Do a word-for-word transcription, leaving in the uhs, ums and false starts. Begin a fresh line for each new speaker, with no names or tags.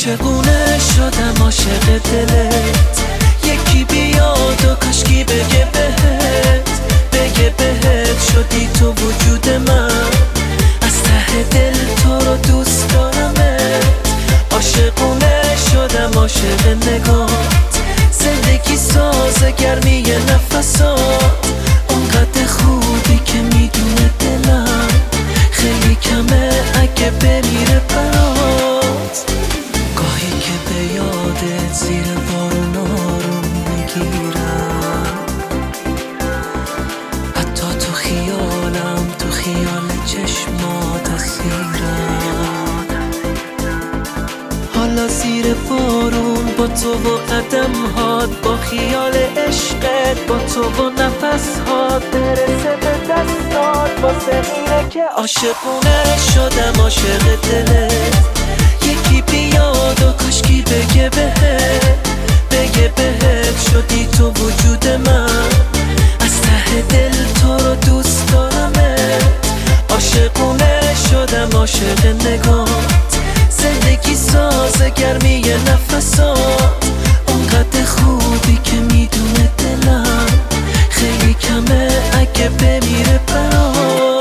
عاشقونه شدم عاشق دلت، یکی بیاد و کاشکی بگه بهت، بگه بهت شدی تو وجود من، از ته دل تو رو دوست دارمت. عاشقونه شدم عاشق نگات، زندگی ساز گرمی نفسات، اونقدر خوبی که میدونه دلم خیلی کمه اگه بمیره برات. گاهی که به یادت زیر بارون آروم میگیرم، حتی تو خیالم، تو خیال چشمات اسیرم. حالا زیر بارون با تو و قدم‌هات، با خیال عشقت، با تو و نفس‌هات، برسه به دستات واسه اینه که عاشقونه شدم عاشق دلت. یکی بیاد و کاشکی بگه بهت، بگه بهت شدی تو وجود من، از ته دل تو رو دوست دارمت. عاشقونه شدم عاشق نگات، زندگی ساز گرمی نفسات، اونقدر خوبی که میدونه دلم خیلی کمه اگه بمیره برات.